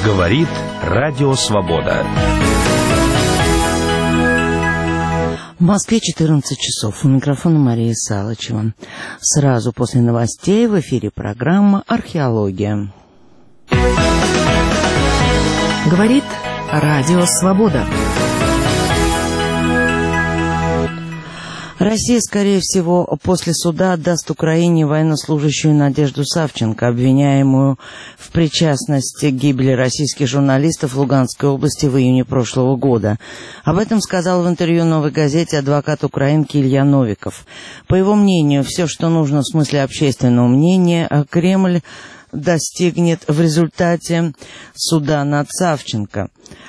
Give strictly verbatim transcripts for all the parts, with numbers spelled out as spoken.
Говорит Радио Свобода. В Москве четырнадцать часов. У микрофона Мария Салычева. Сразу после новостей в эфире программа «Археология». Говорит Радио Свобода. Россия, скорее всего, после суда отдаст Украине военнослужащую Надежду Савченко, обвиняемую в причастности к гибели российских журналистов в Луганской области в июне прошлого года. Об этом сказал в интервью «Новой газете» адвокат украинки Илья Новиков. По его мнению, все, что нужно в смысле общественного мнения, Кремль достигнет в результате суда над Савченко.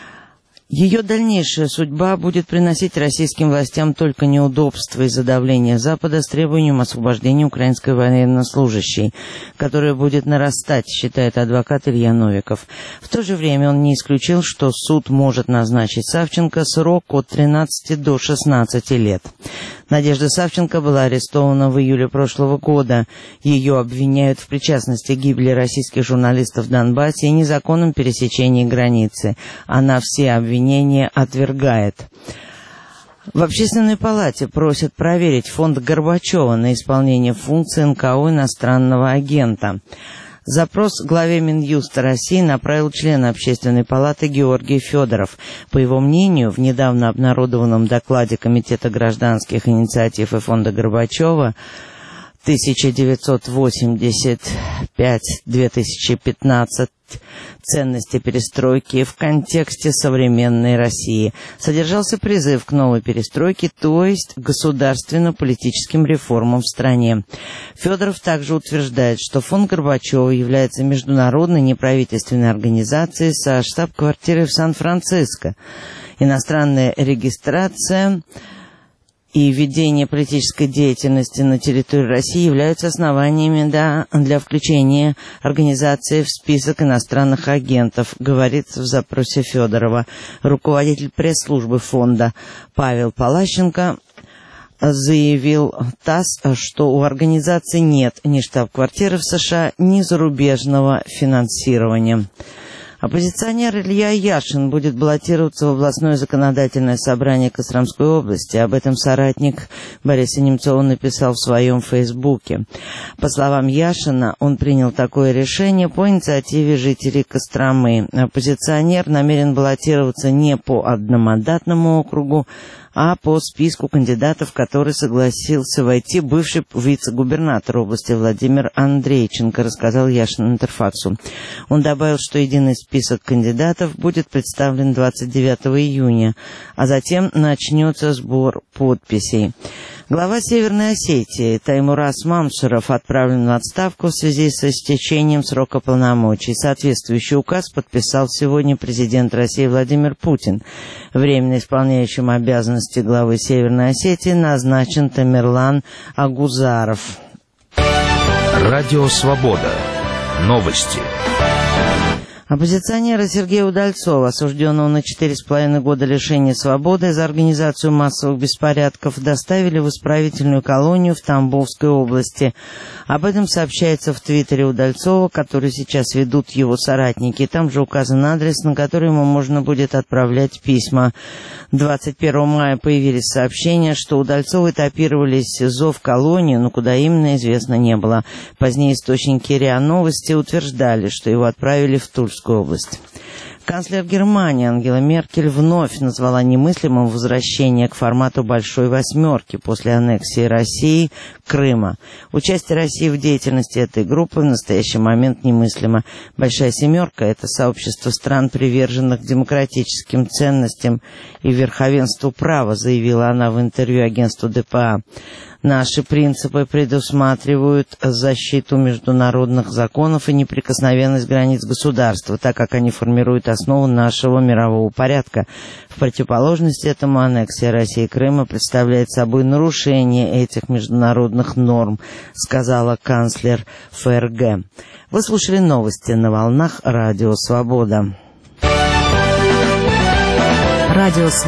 Ее дальнейшая судьба будет приносить российским властям только неудобства из-за давления Запада с требованием освобождения украинской военнослужащей, которая будет нарастать, считает адвокат Илья Новиков. В то же время он не исключил, что суд может назначить Савченко срок от тринадцати до шестнадцати лет. Надежда Савченко была арестована в июле прошлого года. Ее обвиняют в причастности к гибели российских журналистов в Донбассе и незаконном пересечении границы. Она все обвинения отвергает. В Общественной палате просят проверить фонд Горбачева на исполнение функций эн ка о иностранного агента. Запрос главе Минюста России направил член Общественной палаты Георгий Федоров. По его мнению, в недавно обнародованном докладе Комитета гражданских инициатив и фонда Горбачева тысяча девятьсот восемьдесят пять — две тысячи пятнадцать «Ценности перестройки в контексте современной России» содержался призыв к новой перестройке, то есть государственно-политическим реформам в стране. Федоров также утверждает, что фонд Горбачева является международной неправительственной организацией со штаб-квартирой в Сан-Франциско. Иностранная регистрация и ведение политической деятельности на территории России являются основаниями да, для включения организации в список иностранных агентов, говорит в запросе Федорова. Руководитель пресс-службы фонда Павел Палащенко заявил ТАСС, что у организации нет ни штаб-квартиры в США, ни зарубежного финансирования. Оппозиционер Илья Яшин будет баллотироваться в областное законодательное собрание Костромской области. Об этом соратник Бориса Немцова написал в своем фейсбуке. По словам Яшина, он принял такое решение по инициативе жителей Костромы. Оппозиционер намерен баллотироваться не по одномандатному округу, а по списку кандидатов, в который согласился войти бывший вице-губернатор области Владимир Андрейченко, рассказал Яшин Интерфаксу. Он добавил, что единый список кандидатов будет представлен двадцать девятого июня, а затем начнется сбор подписей. Глава Северной Осетии Таймураз Мамсуров отправлен в отставку в связи с истечением срока полномочий. Соответствующий указ подписал сегодня президент России Владимир Путин. Временно исполняющим обязанности главы Северной Осетии назначен Тамерлан Агузаров. Радио Свобода. Новости. Оппозиционера Сергея Удальцова, осужденного на четыре с половиной года лишения свободы за организацию массовых беспорядков, доставили в исправительную колонию в Тамбовской области. Об этом сообщается в твиттере Удальцова, который сейчас ведут его соратники. Там же указан адрес, на который ему можно будет отправлять письма. двадцать первого мая появились сообщения, что Удальцова этапировали из СИЗО в колонию, но куда именно, известно не было. Позднее источники РИА Новости утверждали, что его отправили в Тульскую область. Канцлер Германии Ангела Меркель вновь назвала немыслимым возвращение к формату «Большой восьмерки» после аннексии России Крыма. Участие России в деятельности этой группы в настоящий момент немыслимо. «Большая семерка» — это сообщество стран, приверженных демократическим ценностям и верховенству права, заявила она в интервью агентству дэ пэ а. Наши принципы предусматривают защиту международных законов и неприкосновенность границ государства, так как они формируют основу нашего мирового порядка. В противоположность этому аннексия России Крыма представляет собой нарушение этих международных норм, сказала канцлер эф эр гэ. Вы слушали новости на волнах Радио Свобода. Радио